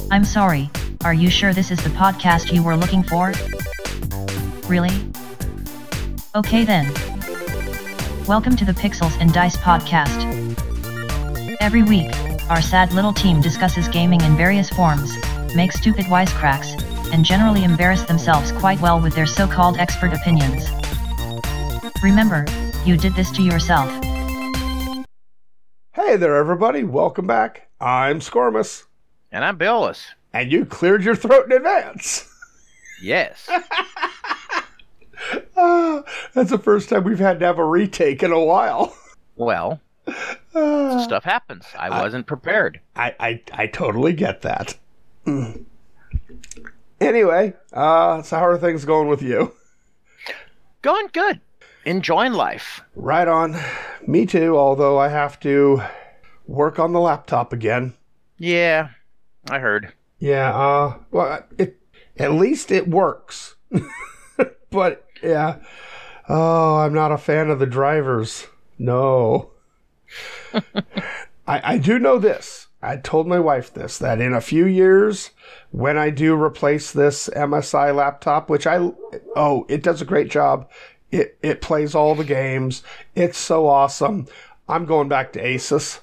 I'm sorry, are you sure this is the podcast you were looking for? Really? Okay then. Welcome to the Pixels and Dice podcast. Every week, our sad little team discusses gaming in various forms, makes stupid wisecracks, and generally embarrass themselves quite well with their so-called expert opinions. Remember, you did this to yourself. Hey there, everybody. Welcome back. I'm Scormus. And I'm Billis. And you cleared your throat in advance. Yes. That's the first time we've had to have a retake in a while. Well, stuff happens. I wasn't prepared. I totally get that. Anyway, so how are things going with you? Going good. Enjoying life. Right on. Me too, although I have to work on the laptop again. Yeah, I heard. Yeah, well, at least it works. But, yeah. Oh, I'm not a fan of the drivers. No. I do know this. I told my wife this, that in a few years, when I do replace this MSI laptop, which it does a great job. It plays all the games. It's so awesome. I'm going back to Asus.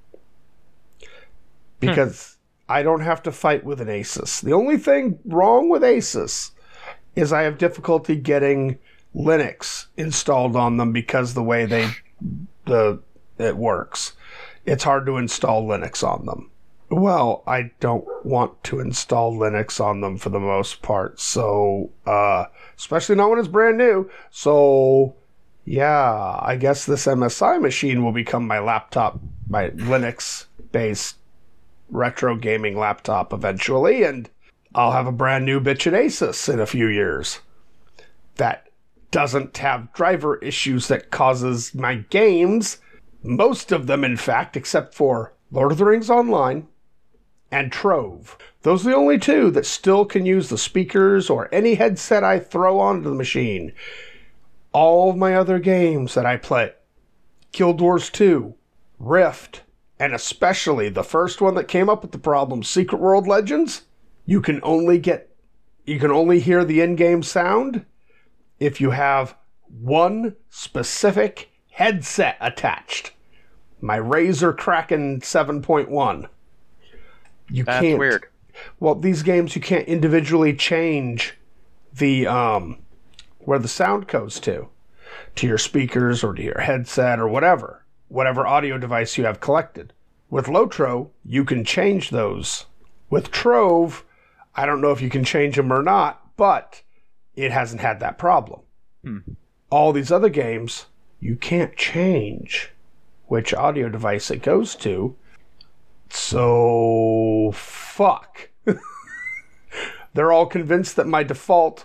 Because I don't have to fight with an Asus. The only thing wrong with Asus is I have difficulty getting Linux installed on them because the way it works. It's hard to install Linux on them. Well, I don't want to install Linux on them for the most part. So, especially not when it's brand new. So, yeah, I guess this MSI machine will become my laptop, my Linux-based retro gaming laptop eventually, and I'll have a brand new bitchin' Asus in a few years that doesn't have driver issues that causes my games, most of them in fact, except for Lord of the Rings Online and Trove. Those are the only two that still can use the speakers or any headset I throw onto the machine. All of my other games that I play, Guild Wars 2, Rift, and especially the first one that came up with the problem, Secret World Legends, you can only hear the in-game sound if you have one specific headset attached. My Razer Kraken 7.1. That's weird. Well, these games you can't individually change the where the sound goes to your speakers or to your headset or whatever audio device you have collected. With Lotro, you can change those. With Trove, I don't know if you can change them or not, but it hasn't had that problem. All these other games, you can't change which audio device it goes to. So, fuck. They're all convinced that my default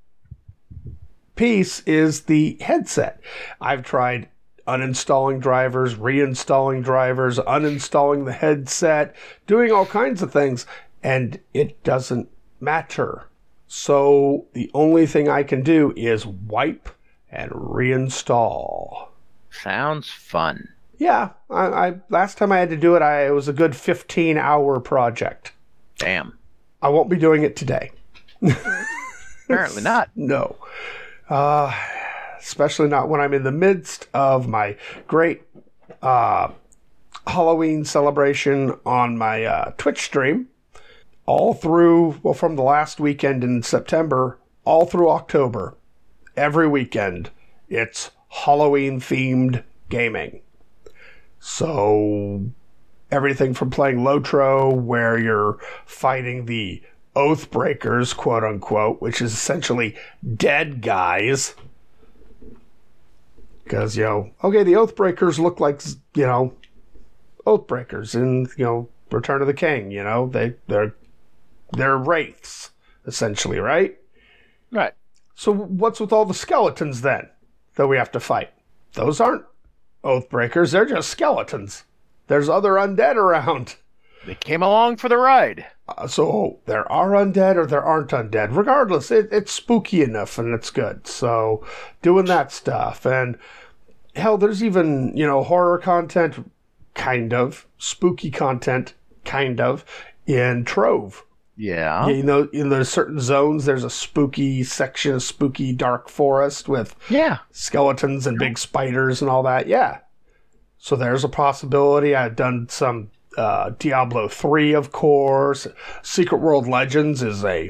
piece is the headset. I've tried uninstalling drivers, reinstalling drivers, uninstalling the headset, doing all kinds of things, and it doesn't matter. So the only thing I can do is wipe and reinstall. Sounds fun. Yeah, I last time I had to do it, it was a good 15-hour project. Damn. I won't be doing it today. Apparently not. No. Especially not when I'm in the midst of my great Halloween celebration on my Twitch stream. All through, from the last weekend in September, all through October, every weekend, it's Halloween-themed gaming. So, everything from playing Lotro, where you're fighting the Oathbreakers, quote-unquote, which is essentially dead guys. Because, the Oathbreakers look like, Oathbreakers in, Return of the King, they're wraiths, essentially, right? Right. So what's with all the skeletons, then, that we have to fight? Those aren't Oathbreakers, they're just skeletons. There's other undead around. They came along for the ride. So there are undead or there aren't undead. Regardless, it's spooky enough and it's good. So doing that stuff. And hell, there's even, horror content, kind of. Spooky content, kind of, in Trove. Yeah. You know, in those certain zones, there's a spooky section, a spooky dark forest with skeletons and big spiders and all that. Yeah. So there's a possibility. I've done some Diablo 3, of course. Secret World Legends is a,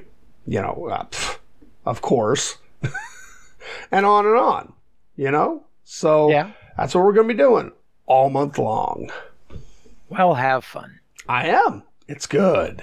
of course. And on, you know? So that's what we're going to be doing all month long. Well, have fun. I am. It's good.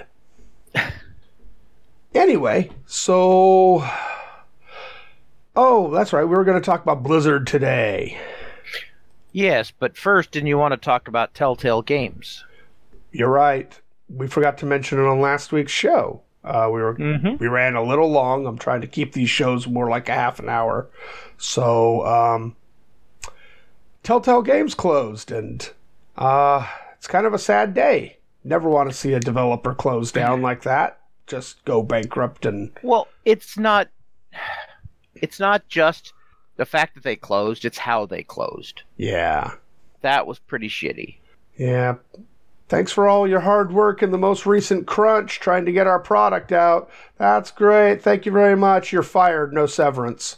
Anyway, so... Oh, that's right. We were going to talk about Blizzard today. Yes, but first, didn't you want to talk about Telltale Games? You're right. We forgot to mention it on last week's show. We ran a little long. I'm trying to keep these shows more like a half an hour. So, Telltale Games closed, and it's kind of a sad day. Never want to see a developer close down like that. Just go bankrupt and... Well, it's not just the fact that they closed, it's how they closed. Yeah. That was pretty shitty. Yeah. Thanks for all your hard work in the most recent crunch trying to get our product out. That's great. Thank you very much. You're fired. No severance.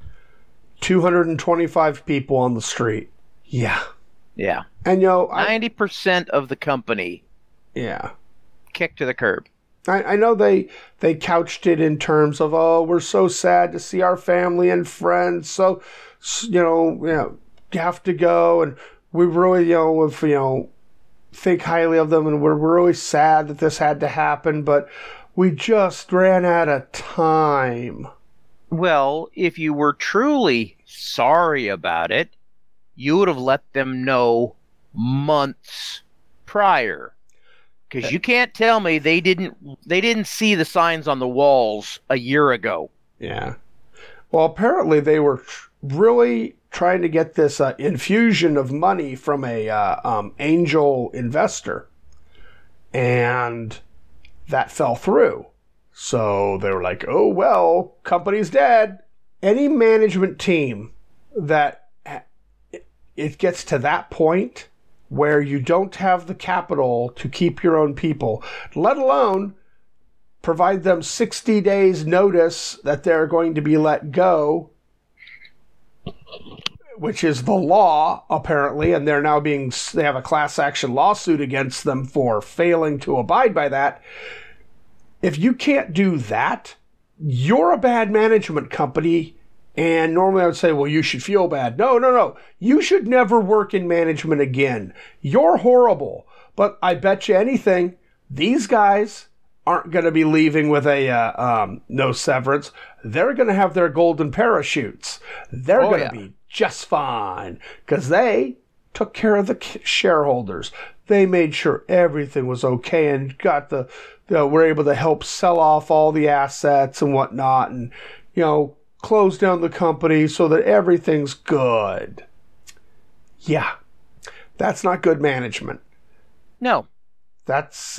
225 people on the street. Yeah. Yeah. And 90% of the company kicked to the curb. I know they couched it in terms of, oh, we're so sad to see our family and friends. So, you have to go. And we really, think highly of them. And we're really sad that this had to happen. But we just ran out of time. Well, if you were truly sorry about it, you would have let them know months prior. Because you can't tell me they didn't see the signs on the walls a year ago. Yeah. Well, apparently they were really trying to get this infusion of money from a angel investor, and that fell through. So they were like, "Oh well, company's dead." Any management team that it gets to that point where you don't have the capital to keep your own people, let alone provide them 60 days notice that they're going to be let go, which is the law, apparently, and they have a class action lawsuit against them for failing to abide by that. If you can't do that, you're a bad management company. And normally I would say, well, you should feel bad. No. You should never work in management again. You're horrible. But I bet you anything, these guys aren't going to be leaving with a no severance. They're going to have their golden parachutes. They're going to be just fine because they took care of the shareholders. They made sure everything was okay and were able to help sell off all the assets and whatnot, and close down the company so that everything's good. Yeah. That's not good management. No. That's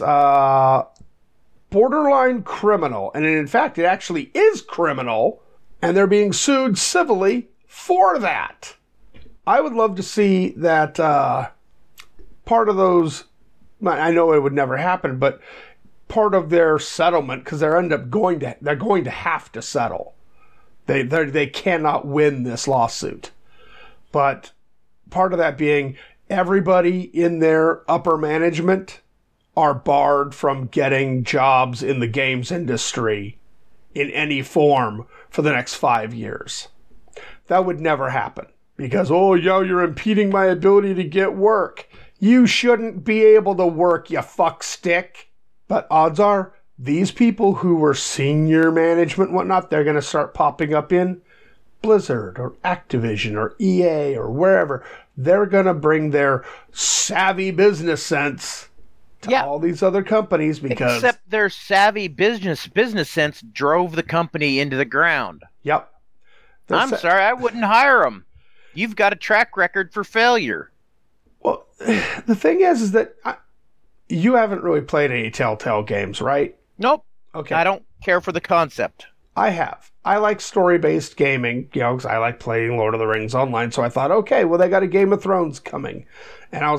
borderline criminal. And in fact, it actually is criminal, and they're being sued civilly for that. I would love to see that part of those, I know it would never happen, but part of their settlement, because they're going to have to settle. They cannot win this lawsuit. But part of that being everybody in their upper management are barred from getting jobs in the games industry in any form for the next 5 years. That would never happen because, you're impeding my ability to get work. You shouldn't be able to work, you fuck stick. But odds are, these people who were senior management and whatnot, they're going to start popping up in Blizzard or Activision or EA or wherever. They're going to bring their savvy business sense to all these other companies because... Except their savvy business sense drove the company into the ground. Yep. I'm sorry, I wouldn't hire them. You've got a track record for failure. Well, the thing is that you haven't really played any Telltale games, right? Nope. Okay. I don't care for the concept. I have. I like story-based gaming, because I like playing Lord of the Rings online. So I thought, okay, well, they got a Game of Thrones coming. And I was like,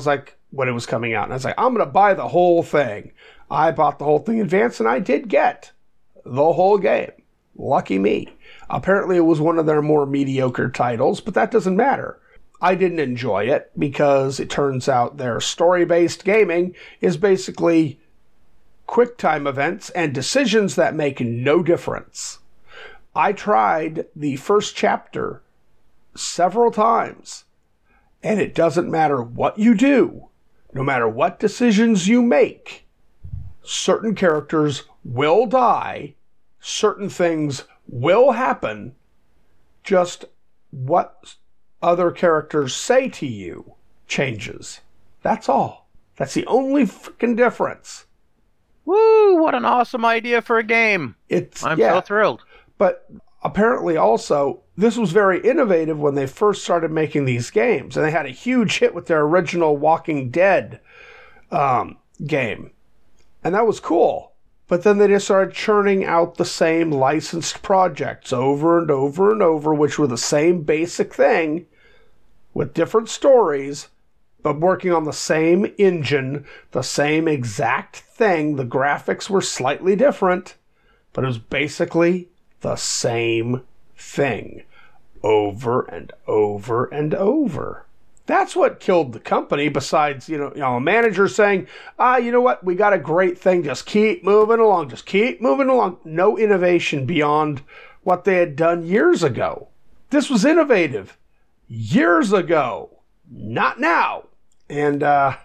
when it was coming out. And I was like, I'm going to buy the whole thing. I bought the whole thing in advance, and I did get the whole game. Lucky me. Apparently it was one of their more mediocre titles, but that doesn't matter. I didn't enjoy it because it turns out their story-based gaming is basically quick-time events and decisions that make no difference. I tried the first chapter several times, and it doesn't matter what you do, no matter what decisions you make, certain characters will die, certain things will happen, just what other characters say to you changes. That's all. That's the only freaking difference. Woo, what an awesome idea for a game. I'm so thrilled. But apparently also, this was very innovative when they first started making these games. And they had a huge hit with their original Walking Dead game. And that was cool. But then they just started churning out the same licensed projects over and over and over, which were the same basic thing with different stories, but working on the same engine, the same exact thing. The graphics were slightly different, but it was basically the same thing over and over and over. That's what killed the company, besides, a manager saying, you know what, we got a great thing, just keep moving along, No innovation beyond what they had done years ago. This was innovative years ago, not now. And,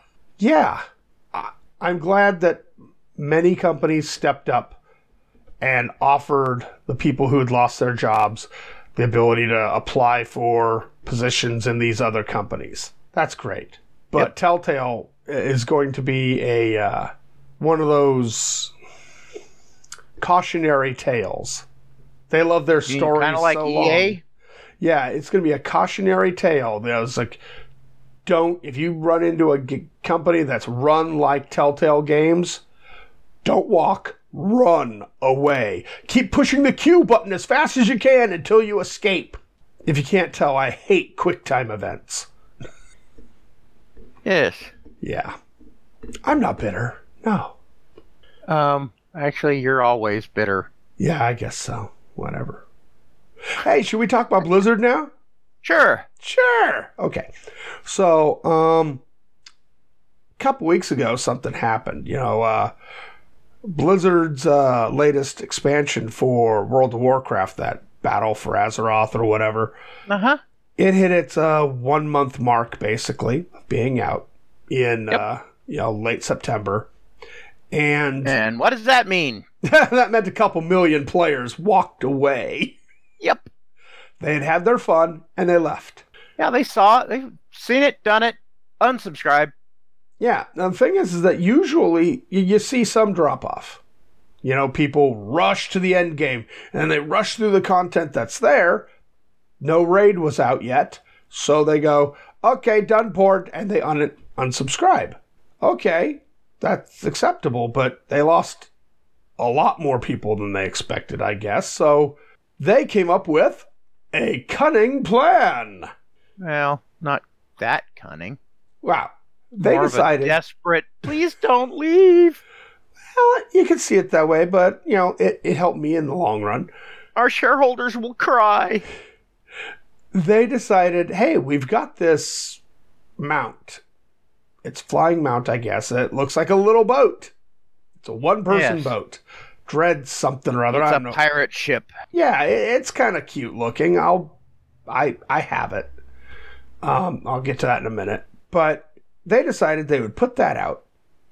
I'm glad that many companies stepped up and offered the people who had lost their jobs the ability to apply for positions in these other companies. That's great. But yep. Telltale is going to be one of those cautionary tales. They love their stories kind of like so EA? long. Yeah, it's going to be a cautionary tale. There's like, if you run into a company that's run like Telltale Games, don't walk, run away. Keep pushing the Q button as fast as you can until you escape. If you can't tell, I hate QuickTime events. Yes. Yeah. I'm not bitter. No. Actually, you're always bitter. Yeah, I guess so. Whatever. Hey, should we talk about Blizzard now? Sure. Okay. So, a couple weeks ago, something happened. Blizzard's latest expansion for World of Warcraft, that Battle for Azeroth or whatever, it hit its 1 month mark, basically, of being out in late September. And what does that mean? That meant a couple million players walked away. Yep. They had their fun, and they left. Yeah, they saw it. They've seen it, done it, unsubscribe. Yeah. Now, the thing is that usually you see some drop-off. People rush to the end game, and then they rush through the content that's there. No raid was out yet, so they go, okay, done port, and they unsubscribe. Okay, that's acceptable, but they lost a lot more people than they expected, I guess. So they came up with a cunning plan. Well, not that cunning. Wow. They More decided. Of a desperate, please don't leave. Well, you can see it that way, but, it helped me in the long run. Our shareholders will cry. They decided, hey, we've got this mount. It's flying mount, I guess. It looks like a little boat. It's a one-person boat. Dread something or other. It's I don't know. A pirate ship. Yeah, it's kind of cute looking. I have it. I'll get to that in a minute. But they decided they would put that out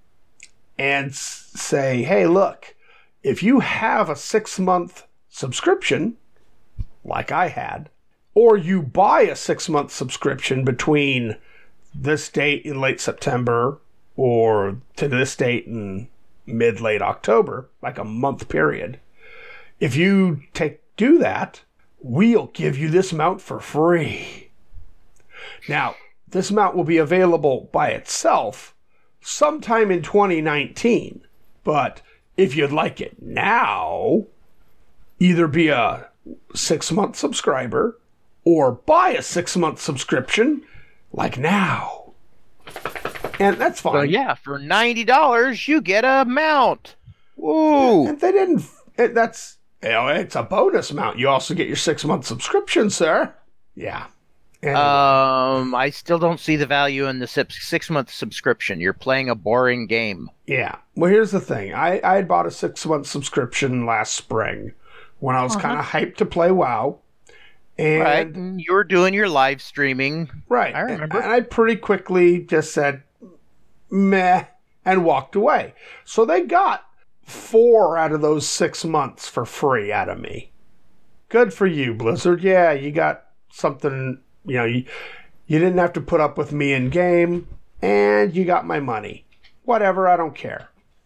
and say, hey, look, if you have a 6-month subscription, like I had, or you buy a 6-month subscription between this date in late September or to this date in mid-late October, like a month period, if you do that, we'll give you this mount for free. Now, this mount will be available by itself sometime in 2019, but if you'd like it now, either be a 6-month subscriber or buy a 6-month subscription like now. And that's fine. So yeah, for $90 you get a mount. Woo! And they didn't. That's, it's a bonus mount. You also get your 6-month subscription, sir. Yeah. Anyway. I still don't see the value in the 6-month subscription. You're playing a boring game. Yeah. Well, here's the thing. I had bought a 6-month subscription last spring when I was kind of hyped to play WoW. And right. And you were doing your live streaming. Right. I remember. And I pretty quickly just said, meh, and walked away. So they got 4 out of those 6 months for free out of me. Good for you, Blizzard. Yeah, you got something, you didn't have to put up with me in game, and you got my money. Whatever, I don't care.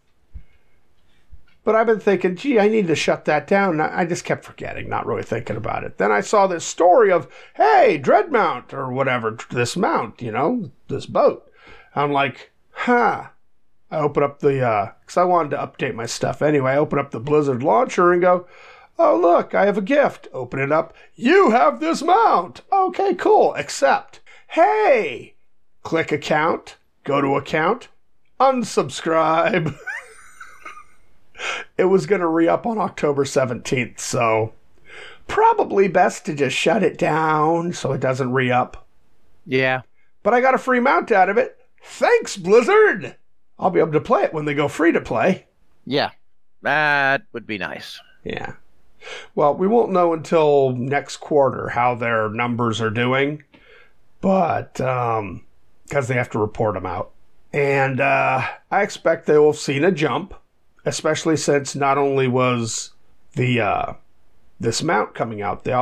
But I've been thinking, gee, I need to shut that down. I just kept forgetting, not really thinking about it. Then I saw this story of, hey, Dreadmount, or whatever, this mount, this boat. I'm like, huh. I open up the, because I wanted to update my stuff anyway. I open up the Blizzard launcher and go, oh, look, I have a gift. Open it up. You have this mount. Okay, cool. Except, hey, click account, go to account, unsubscribe. It was going to re-up on October 17th, so probably best to just shut it down so it doesn't re-up. Yeah. But I got a free mount out of it. Thanks, Blizzard! I'll be able to play it when they go free to play. Yeah, that would be nice. Yeah. Well, we won't know until next quarter how their numbers are doing, but because they have to report them out. And I expect they will have seen a jump, especially since not only was the this mount coming out, they're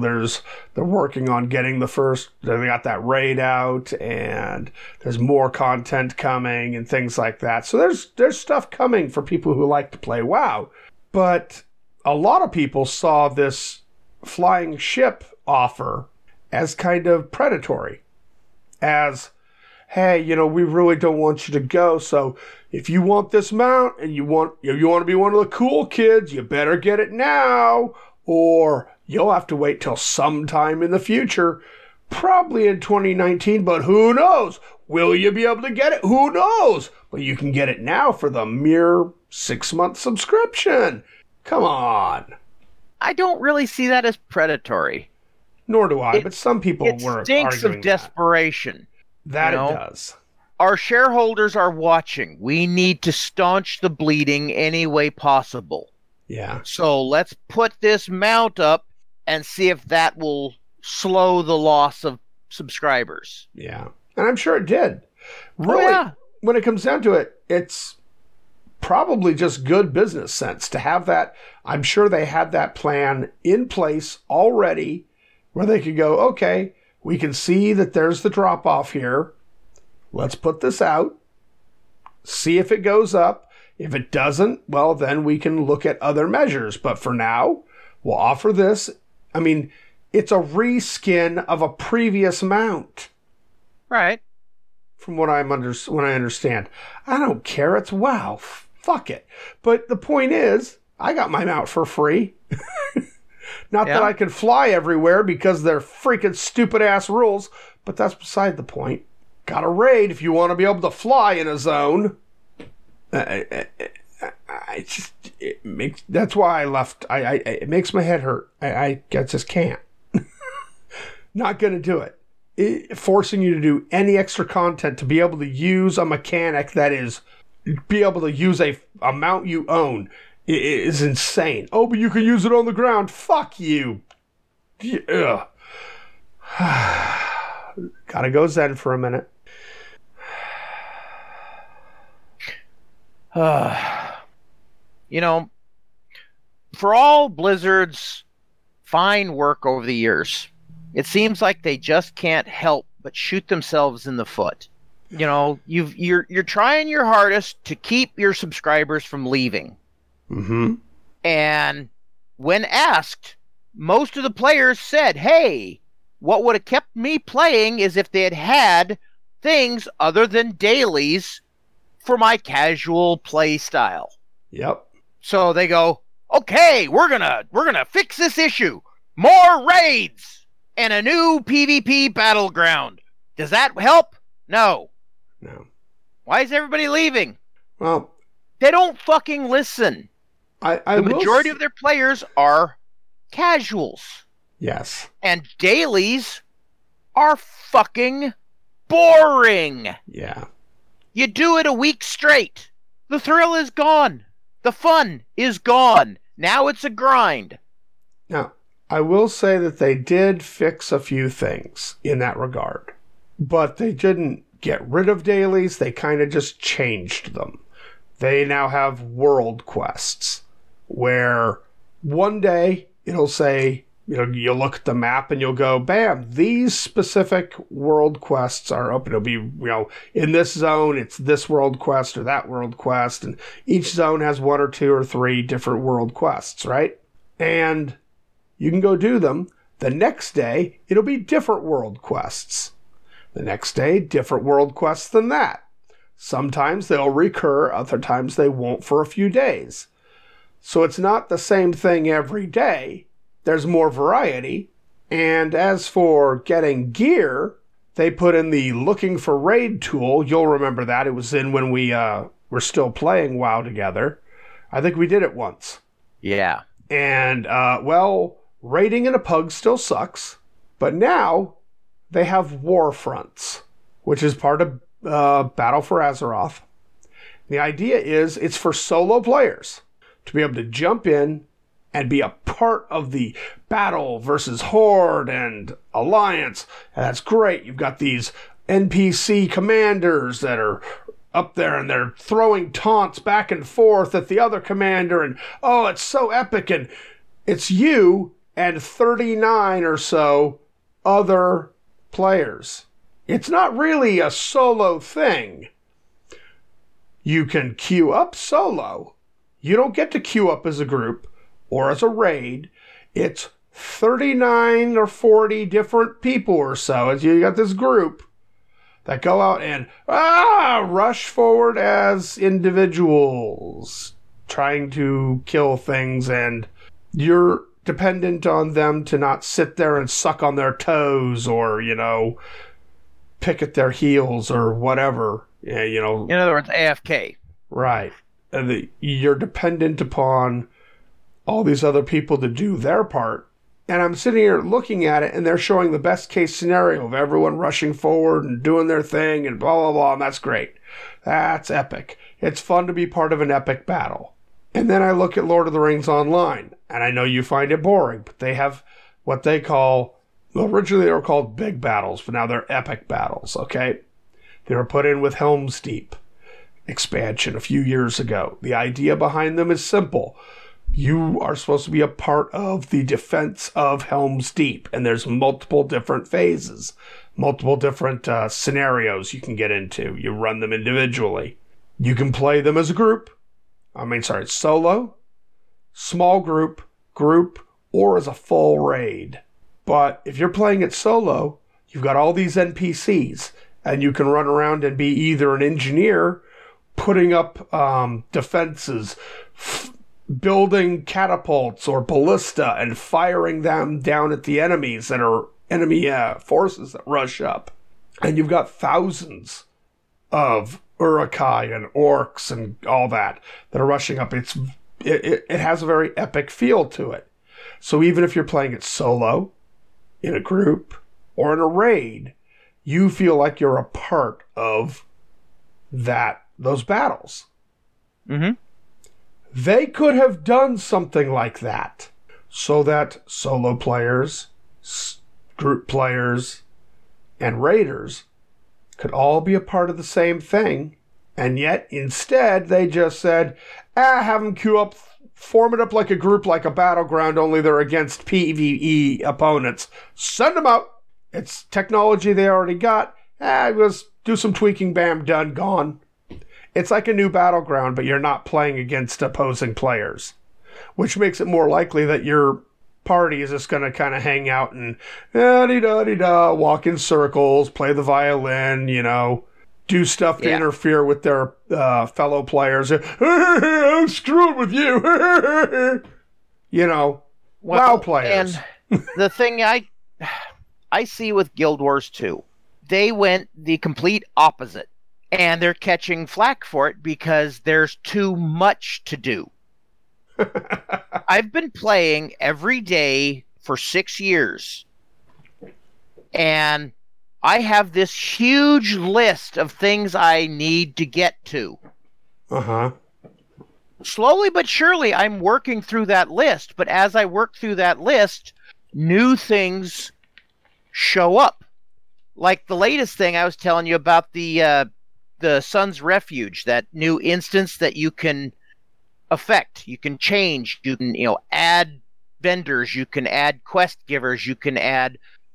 working on getting they got that raid out, and there's more content coming and things like that. So there's stuff coming for people who like to play WoW. But a lot of people saw this flying ship offer as kind of predatory. As, hey, we really don't want you to go, so if you want this mount and you want to be one of the cool kids, you better get it now, or you'll have to wait till sometime in the future, probably in 2019, but who knows? Will you be able to get it? Who knows? But you can get it now for the mere 6-month subscription. Come on. I don't really see that as predatory. Nor do I, but some people were arguing that. It stinks of desperation. That it does. Our shareholders are watching. We need to staunch the bleeding any way possible. Yeah. So let's put this mount up and see if that will slow the loss of subscribers. Yeah. And I'm sure it did. Really, when it comes down to it, it's probably just good business sense to have that. I'm sure they had that plan in place already where they could go, okay, we can see that there's the drop off here. Let's put this out, see if it goes up. If it doesn't, well, then we can look at other measures. But for now, we'll offer this. I mean, it's a reskin of a previous mount. Right. From what I understand. I don't care. It's WoW. Fuck it. But the point is, I got my mount for free. Not that I can fly everywhere because they're freaking stupid ass rules, but that's beside the point. Got a raid if you want to be able to fly in a zone. That's why I left. It makes my head hurt. I just can't. Not gonna do it. Forcing you to do any extra content to be able to use a mechanic that is be able to use a mount you own is insane. Oh, but you can use it on the ground. Fuck you. Ugh. Gotta go zen for a minute. For all Blizzard's fine work over the years, it seems like they just can't help but shoot themselves in the foot. You're trying your hardest to keep your subscribers from leaving. Mm-hmm. And when asked, most of the players said, hey, what would have kept me playing is if they had things other than dailies for my casual play style. Yep. So they go, okay, we're gonna fix this issue. More raids and a new PvP battleground. Does that help? No. Why is everybody leaving? Well, They don't fucking listen. the The majority of their players are casuals. Yes. And dailies are fucking boring. Yeah. You do it a week straight. The thrill is gone. The fun is gone. Now it's a grind. Now, I will say that they did fix a few things in that regard, but they didn't get rid of dailies. They kind of just changed them. They now have world quests where one day it'll say, you'll look at the map and you'll go, bam, these specific world quests are open. It'll be, in this zone, it's this world quest or that world quest. And each zone has 1 or 2 or 3 different world quests, right? And you can go do them. The next day, it'll be different world quests. The next day, different world quests than that. Sometimes they'll recur, other times they won't for a few days. So it's not the same thing every day. There's more variety. And as for getting gear, they put in the looking for raid tool. You'll remember that. It was in when we were still playing WoW together. I think we did it once. Yeah. And, raiding in a pug still sucks. But now they have war fronts, which is part of Battle for Azeroth. The idea is it's for solo players to be able to jump in and be a part of the battle versus Horde and Alliance. And that's great. You've got these NPC commanders that are up there and they're throwing taunts back and forth at the other commander. And, oh, it's so epic. And it's you and 39 or so other players. It's not really a solo thing. You can queue up solo. You don't get to queue up as a group or as a raid. It's 39 or 40 different people or so. As you got this group that go out and rush forward as individuals trying to kill things, and you're dependent on them to not sit there and suck on their toes or, pick at their heels or whatever. In other words, AFK. Right. And you're dependent upon all these other people to do their part. And I'm sitting here looking at it, and they're showing the best case scenario of everyone rushing forward and doing their thing and blah, blah, blah, and that's great. That's epic. It's fun to be part of an epic battle. And then I look at Lord of the Rings Online, and I know you find it boring, but they have what they call, originally they were called big battles, but now they're epic battles, okay? They were put in with Helm's Deep expansion a few years ago. The idea behind them is simple. You are supposed to be a part of the defense of Helm's Deep, and there's multiple different phases, multiple different scenarios you can get into. You run them individually. You can play them as a group. Solo, small group, or as a full raid. But if you're playing it solo, you've got all these NPCs, and you can run around and be either an engineer, putting up defenses, building catapults or ballista and firing them down at the enemies that are enemy forces that rush up. And you've got thousands of Uruk-hai and orcs and all that are rushing up. It has a very epic feel to it. So even if you're playing it solo, in a group, or in a raid, you feel like you're a part of those battles. Mm-hmm. They could have done something like that so that solo players, group players, and raiders could all be a part of the same thing. And yet, instead, they just said, have them queue up, form it up like a group, like a battleground, only they're against PvE opponents. Send them out. It's technology they already got. Just do some tweaking, bam, done, gone. It's like a new battleground, but you're not playing against opposing players, which makes it more likely that your party is just going to kind of hang out and da-dee-da-dee-da, walk in circles, play the violin, do stuff to interfere with their fellow players. I'm screwing with you. WoW players. And the thing I see with Guild Wars 2, they went the complete opposite. And they're catching flack for it because there's too much to do. I've been playing every day for 6 years. And I have this huge list of things I need to get to. Uh-huh. Slowly but surely, I'm working through that list. But as I work through that list, new things show up. Like the latest thing I was telling you about the Sun's Refuge, that new instance that you can affect, you can change, you can, add vendors, you can add quest givers, you can add,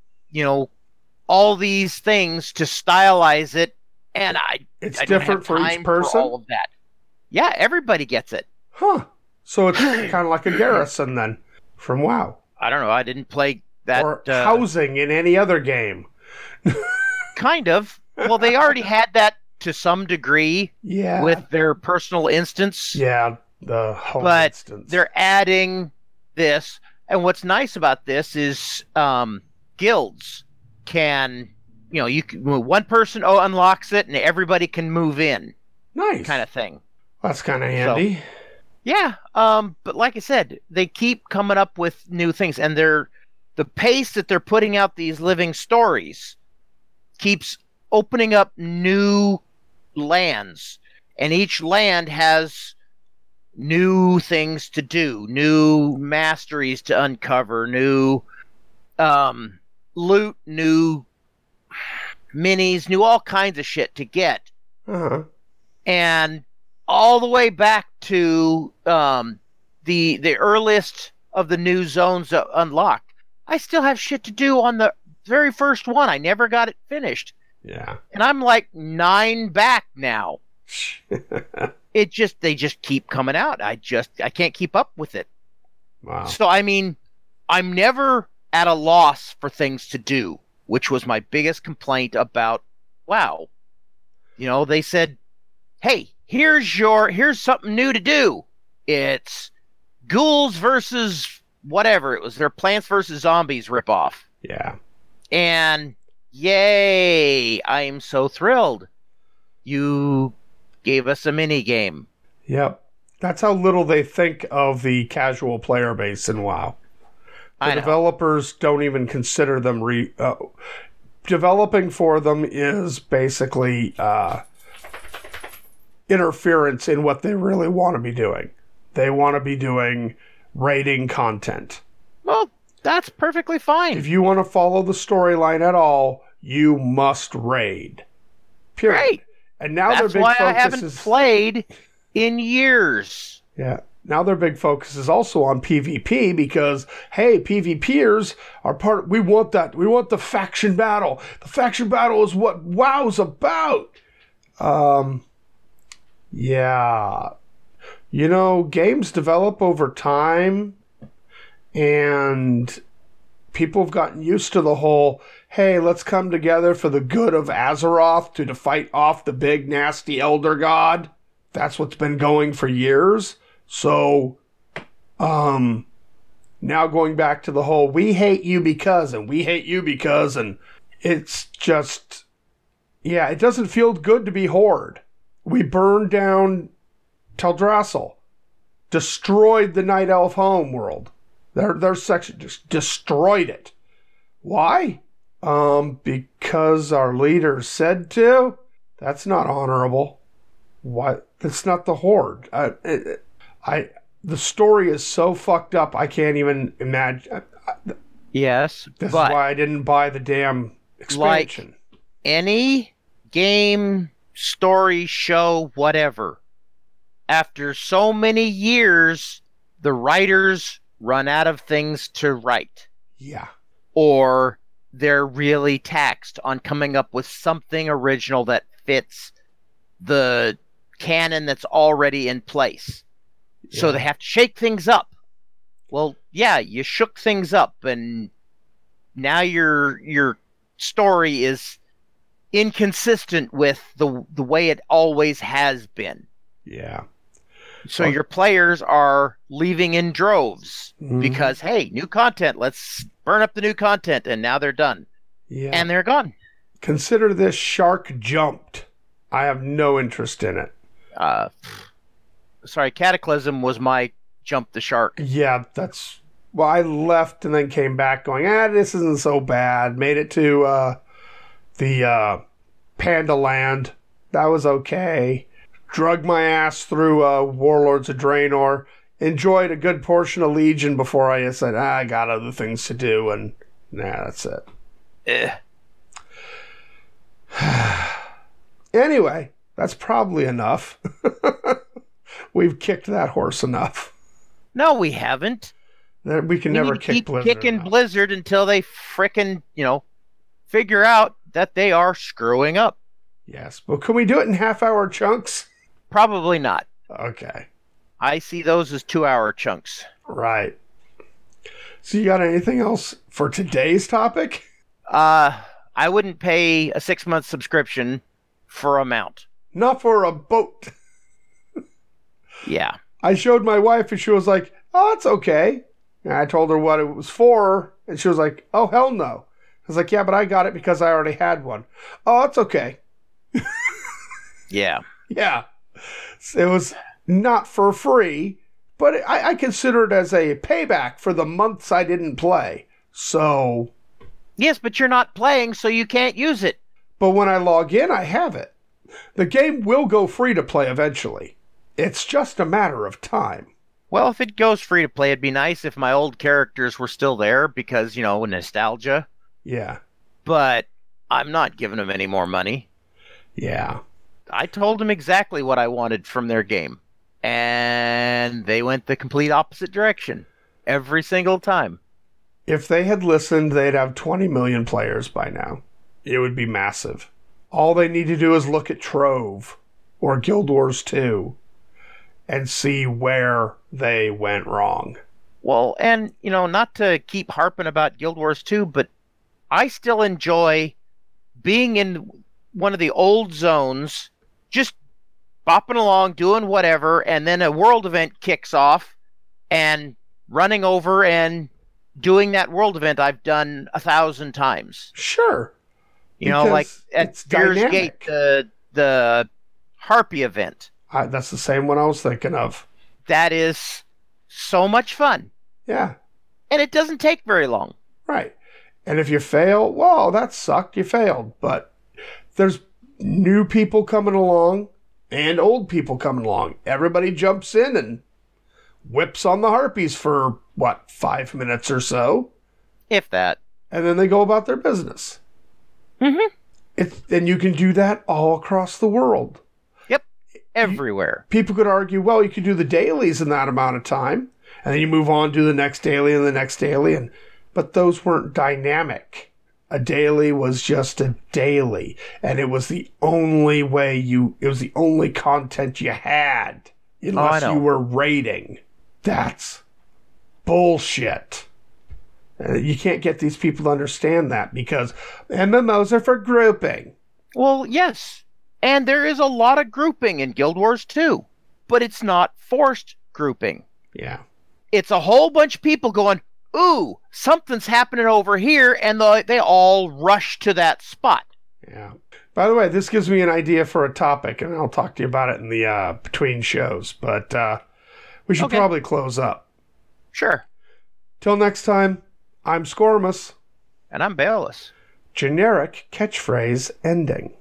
all these things to stylize it. And it's I don't different have for time each person. for all of that. Yeah, everybody gets it. Huh. So it's kind of like a garrison then from WoW. I don't know. I didn't play that. Or housing in any other game. Kind of. Well, they already had that to some degree with their personal instance. Yeah, the home but instance. They're adding this. And what's nice about this is guilds can, you can, one person unlocks it and everybody can move in. Nice. Kind of thing. That's kind of handy. So, yeah. But like I said, they keep coming up with new things, and the pace that they're putting out these living stories keeps opening up new lands, and each land has new things to do, new masteries to uncover, new loot, new minis, new all kinds of shit to get. Uh-huh. And all the way back to the earliest of the new zones unlocked, I still have shit to do on the very first one. I never got it finished. Yeah. And I'm like 9 back now. They just keep coming out. I can't keep up with it. Wow. So I mean, I'm never at a loss for things to do, which was my biggest complaint about WoW. They said, "Hey, here's something new to do. It's ghouls versus whatever. It was their Plants vs. Zombies ripoff." Yeah. And yay, I'm so thrilled. You gave us a mini game. Yep. That's how little they think of the casual player base in WoW. The developers don't even consider them developing for them is basically interference in what they really want to be doing. They want to be doing raiding content. Well, that's perfectly fine. If you want to follow the storyline at all, you must raid. Period. Right. And now that's their big why focus I haven't played in years. Yeah. Now their big focus is also on PvP because, hey, PvPers are part of, we want that. We want the faction battle. The faction battle is what WoW's about. Yeah. Games develop over time, and people have gotten used to the whole, hey, let's come together for the good of Azeroth to fight off the big, nasty Elder God. That's what's been going for years. So, now going back to the whole, we hate you because, and we hate you because, and it's just, yeah, it doesn't feel good to be Horde. We burned down Teldrassil, destroyed the Night Elf home world. Their section just destroyed it. Why? Because our leaders said to? That's not honorable. What? That's not the Horde. The story is so fucked up, I can't even imagine. Yes, This is why I didn't buy the damn expansion. Like any game, story, show, whatever, after so many years, the writers run out of things to write. Yeah. Or they're really taxed on coming up with something original that fits the canon that's already in place. Yeah. So they have to shake things up. Well, yeah, you shook things up, and now your story is inconsistent with the way it always has been. Yeah. So your players are leaving in droves because, hey, new content, let's burn up the new content, and now they're done. Yeah. And they're gone. Consider this: Shark jumped. I have no interest in it. Sorry, Cataclysm was my jump the shark. Yeah, that's... Well, I left and then came back going, this isn't so bad. Made it to the Panda Land. That was okay. Drug my ass through Warlords of Draenor. Enjoyed a good portion of Legion before I said, I got other things to do, and that's it. Anyway, that's probably enough. We've kicked that horse enough. No, we haven't. We can never kick Blizzard. Kicking Blizzard until they frickin', figure out that they are screwing up. Yes, but can we do it in half-hour chunks? Probably not. Okay. I see those as 2-hour chunks. Right. So you got anything else for today's topic? I wouldn't pay a 6-month subscription for a mount. Not for a boat. Yeah. I showed my wife and she was like, oh, it's okay. And I told her what it was for, and she was like, oh, hell no. I was like, yeah, but I got it because I already had one. Oh, it's okay. Yeah. Yeah. It was not for free, but I consider it as a payback for the months I didn't play. So... Yes, but you're not playing, so you can't use it. But when I log in, I have it. The game will go free to play eventually. It's just a matter of time. Well, if it goes free to play, it'd be nice if my old characters were still there because, nostalgia. Yeah. But I'm not giving them any more money. Yeah. I told them exactly what I wanted from their game. And they went the complete opposite direction. Every single time. If they had listened, they'd have 20 million players by now. It would be massive. All they need to do is look at Trove or Guild Wars 2 and see where they went wrong. Well, and, not to keep harping about Guild Wars 2, but I still enjoy being in one of the old zones, just bopping along, doing whatever, and then a world event kicks off, and running over and doing that world event I've done 1,000 times. Sure. Like at Fear's Gate, the Harpy event. That's the same one I was thinking of. That is so much fun. Yeah. And it doesn't take very long. Right. And if you fail, well, that sucked. You failed. But there's new people coming along and old people coming along. Everybody jumps in and whips on the Harpies for, 5 minutes or so? If that. And then they go about their business. Mm-hmm. And you can do that all across the world. Yep. Everywhere. People could argue, well, you could do the dailies in that amount of time. And then you move on to the next daily and the next daily. But those weren't dynamic. A daily was just a daily. And it was the only way it was the only content you had. Unless you were raiding. That's bullshit. You can't get these people to understand that because MMOs are for grouping. Well, yes. And there is a lot of grouping in Guild Wars 2. But it's not forced grouping. Yeah. It's a whole bunch of people going, ooh, something's happening over here, and they all rush to that spot. Yeah. By the way, this gives me an idea for a topic, and I'll talk to you about it in the between shows. But we should probably close up. Sure. Till next time, I'm Scormus. And I'm Bayless. Generic catchphrase ending.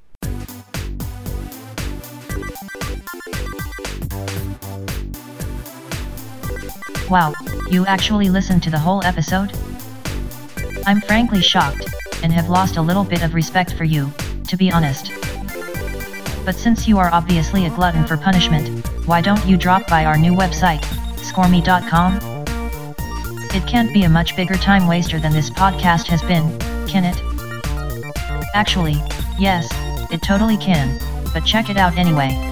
Wow, you actually listened to the whole episode? I'm frankly shocked, and have lost a little bit of respect for you, to be honest. But since you are obviously a glutton for punishment, why don't you drop by our new website, scormy.com? It can't be a much bigger time waster than this podcast has been, can it? Actually, yes, it totally can, but check it out anyway.